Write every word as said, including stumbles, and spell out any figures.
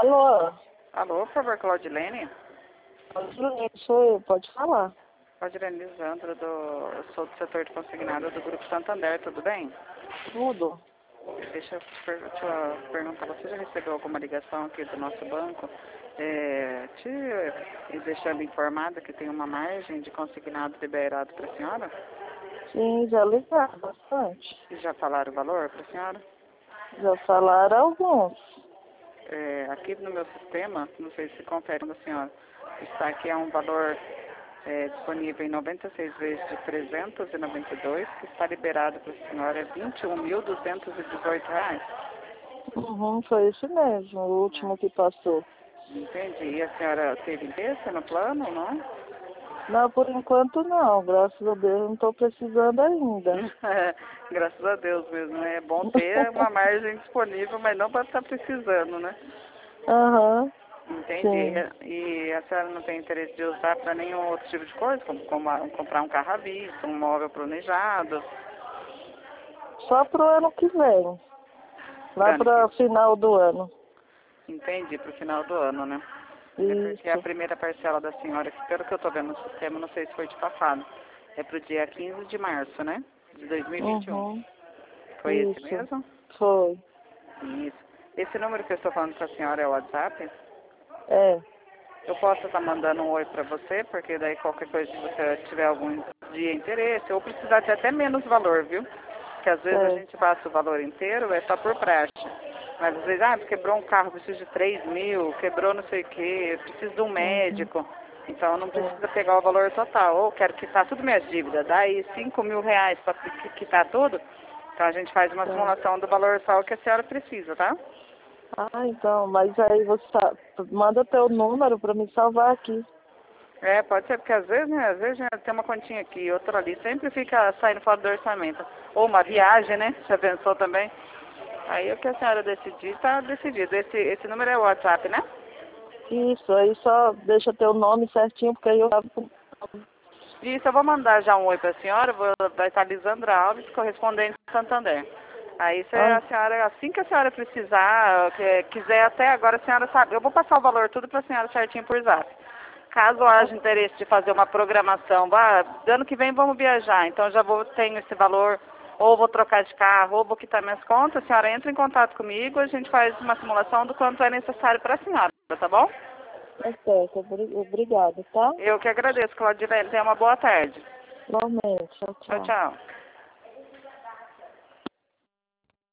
Alô? Alô, por favor, Claudilene? Claudilene, sou eu, pode falar. Claudilene Lisandro, do, eu sou do setor de consignado do Grupo Santander, tudo bem? Tudo. Deixa eu te, per te perguntar, você já recebeu alguma ligação aqui do nosso banco, é, te e deixando informada que tem uma margem de consignado liberado para a senhora? Sim, já ligaram bastante. E já falaram o valor para a senhora? Já falaram alguns. É, aqui no meu sistema, não sei se confere com a senhora, está aqui é um valor é, disponível em noventa e seis vezes de trezentos e noventa e dois, que está liberado para a senhora é vinte e um mil duzentos e dezoito reais. Uhum, foi isso mesmo, o último que passou. Entendi. E a senhora teve interesse no plano, não? Não, por enquanto não, graças a Deus não estou precisando ainda. Graças a Deus mesmo, né? É bom ter uma margem disponível, mas não para estar precisando, né? Aham, Entendi. sim. E a senhora não tem interesse de usar para nenhum outro tipo de coisa, como, como a- comprar um carro à vista, um móvel planejado? Só pro ano que vem, lá Pra ano para que... o final do ano. Entendi, para o final do ano, né? É porque a Isso. primeira parcela da senhora, que pelo que eu estou vendo no sistema, não sei se foi de passado, é para o dia quinze de março, né? De dois mil e vinte e um. Uhum, Foi esse isso. mesmo? Foi. Isso. Esse número que eu estou falando com a senhora é o WhatsApp? É. Eu posso estar mandando um oi para você, porque daí qualquer coisa, se você tiver algum dia interesse, ou precisar de até menos valor, viu? Porque às vezes a Certo. gente passa o valor inteiro, é só por praxe. Mas às vezes, ah, quebrou um carro, preciso de três mil, quebrou não sei o quê, preciso de um Uhum. médico. Então não É. precisa pegar o valor total. Ou quero quitar tudo minhas dívidas, dá aí cinco mil reais para quitar tudo. Então a gente faz uma Tá. simulação do valor só que a senhora precisa, tá? Ah, então, mas aí você sa- manda teu número para me salvar aqui. É, pode ser, porque às vezes, né, às vezes né, tem uma continha aqui, outra ali, sempre fica saindo fora do orçamento. Ou uma viagem, né? Já pensou também? Aí o que a senhora decidir, tá decidido. Esse, esse número é o WhatsApp, né? Isso, aí só deixa teu nome certinho, porque aí eu tava com... Isso, eu vou mandar já um oi pra senhora, vou, vai estar Lisandra Alves, correspondente de Santander. Aí se Ai, a senhora, assim que a senhora precisar, que, quiser até agora, a senhora sabe, eu vou passar o valor tudo pra senhora certinho por zap. Caso haja interesse de fazer uma programação, ah, ano que vem vamos viajar, então já vou tenho esse valor, ou vou trocar de carro, ou vou quitar minhas contas, a senhora entra em contato comigo, a gente faz uma simulação do quanto é necessário para a senhora, tá bom? tá certo, obri- obrigada, tá? Eu que agradeço, Claudilene, tenha uma boa tarde. Igualmente, tchau, Tchau, tchau. tchau.